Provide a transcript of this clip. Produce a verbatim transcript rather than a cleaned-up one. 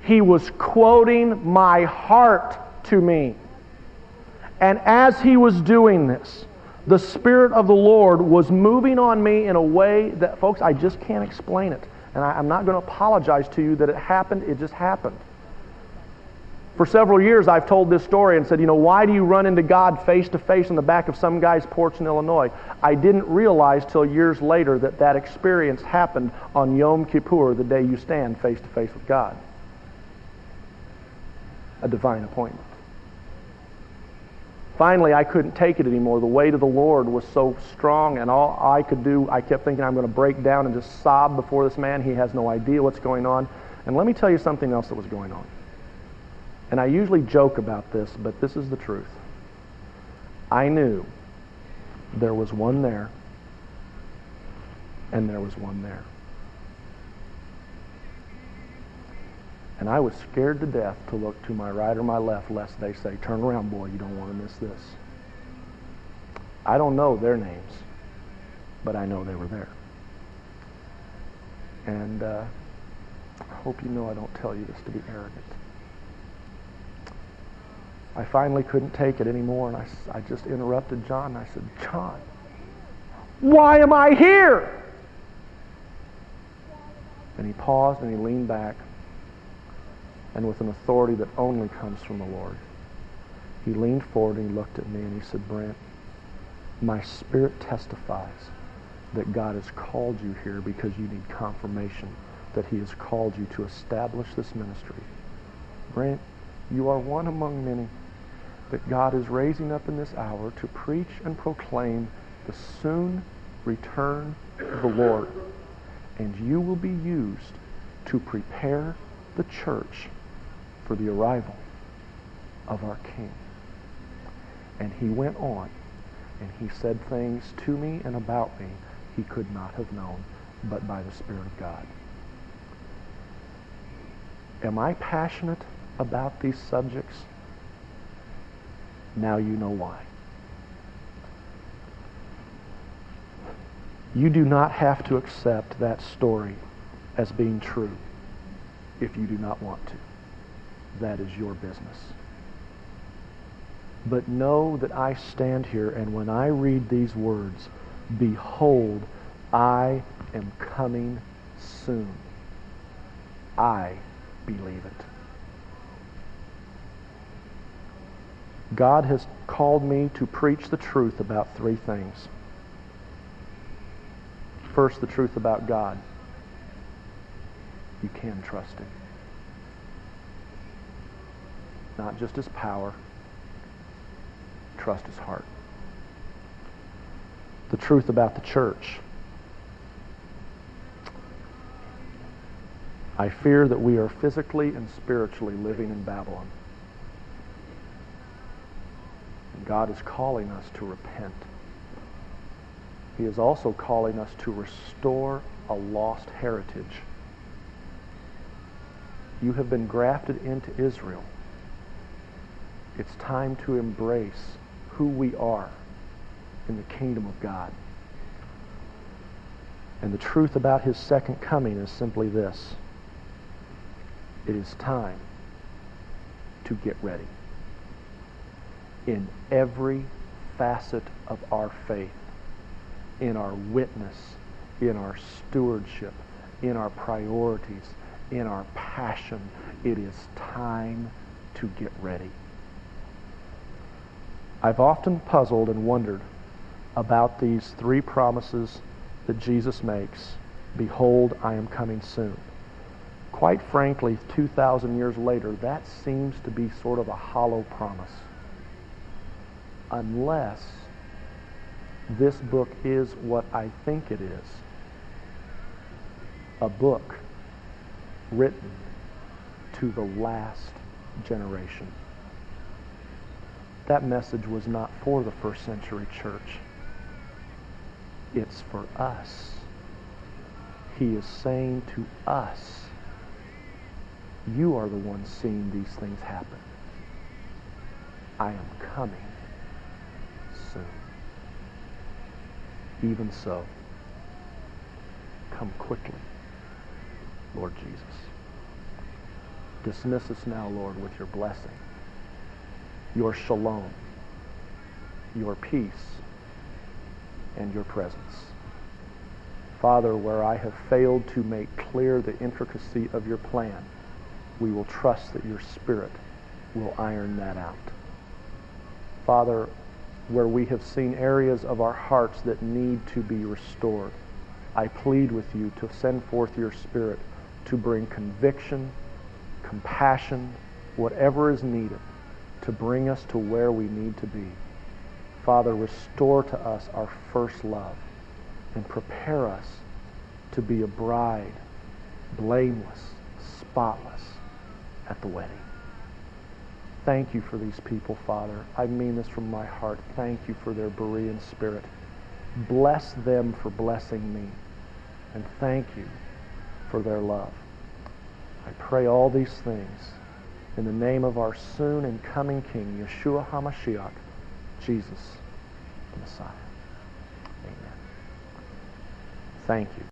He was quoting my heart to me. And as he was doing this, the Spirit of the Lord was moving on me in a way that, folks, I just can't explain it. And I, I'm not going to apologize to you that it happened. It just happened. For several years, I've told this story and said, you know, why do you run into God face to face on the back of some guy's porch in Illinois? I didn't realize till years later that that experience happened on Yom Kippur, the day you stand face to face with God. A divine appointment. Finally, I couldn't take it anymore. The weight of the Lord was so strong, and all I could do, I kept thinking I'm going to break down and just sob before this man. He has no idea what's going on. And let me tell you something else that was going on. And I usually joke about this, but this is the truth. I knew there was one there, and there was one there. And I was scared to death to look to my right or my left, lest they say, turn around, boy, you don't want to miss this. I don't know their names, but I know they were there. And uh, I hope you know I don't tell you this to be arrogant. I finally couldn't take it anymore, and I, I just interrupted John, and I said, John, why am I here? And he paused, and he leaned back, and with an authority that only comes from the Lord, he leaned forward and he looked at me and he said, Brent, my spirit testifies that God has called you here because you need confirmation that he has called you to establish this ministry. Brent, you are one among many that God is raising up in this hour to preach and proclaim the soon return of the Lord. And you will be used to prepare the church for the arrival of our King. And he went on, and he said things to me and about me he could not have known but by the Spirit of God. Am I passionate about these subjects? Now you know why. You do not have to accept that story as being true if you do not want to. That is your business. But know that I stand here, and when I read these words, behold, I am coming soon. I believe it. God has called me to preach the truth about three things. First, the truth about God. You can trust him. Not just his power. Trust his heart. The truth about the church. I fear that we are physically and spiritually living in Babylon. And God is calling us to repent. He is also calling us to restore a lost heritage. You have been grafted into Israel. It's time to embrace who we are in the kingdom of God. And the truth about his second coming is simply this. It is time to get ready. In every facet of our faith, in our witness, in our stewardship, in our priorities, in our passion, it is time to get ready. I've often puzzled and wondered about these three promises that Jesus makes. Behold, I am coming soon. Quite frankly, two thousand years later, that seems to be sort of a hollow promise. Unless this book is what I think it is. A book written to the last generation. That message was not for the first century church. It's for us. He is saying to us, you are the ones seeing these things happen. I am coming soon. Even so, come quickly, Lord Jesus. Dismiss us now, Lord, with your blessing, your shalom, your peace, and your presence. Father, where I have failed to make clear the intricacy of your plan, we will trust that your Spirit will iron that out. Father, where we have seen areas of our hearts that need to be restored, I plead with you to send forth your Spirit to bring conviction, compassion, whatever is needed to bring us to where we need to be. Father, restore to us our first love and prepare us to be a bride, blameless, spotless at the wedding. Thank you for these people, Father. I mean this from my heart. Thank you for their Berean spirit. Bless them for blessing me. And thank you for their love. I pray all these things in the name of our soon and coming King, Yeshua HaMashiach, Jesus, the Messiah. Amen. Thank you.